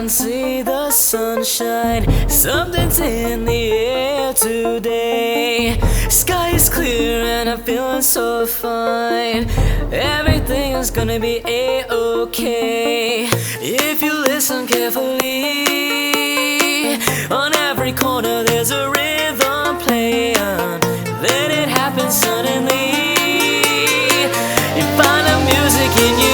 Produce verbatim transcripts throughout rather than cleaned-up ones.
can't see the sunshine. Something's in the air today. Sky is clear and I'm feeling so fine. Everything is gonna be a-okay if you listen carefully. On every corner there's a rhythm playing. Then it happens suddenly. You find the music in you.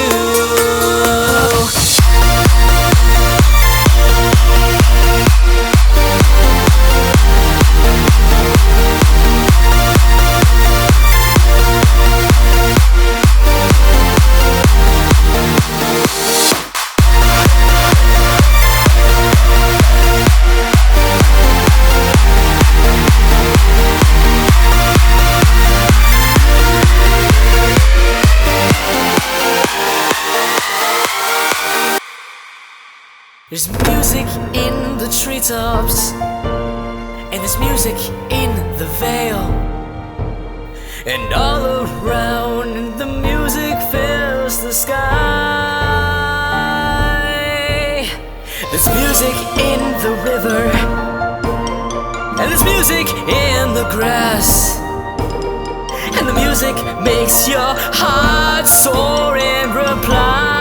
There's music in the treetops, and there's music in the vale, and all around the music fills the sky. There's music in the river, and there's music in the grass, and the music makes your heart soar and reply.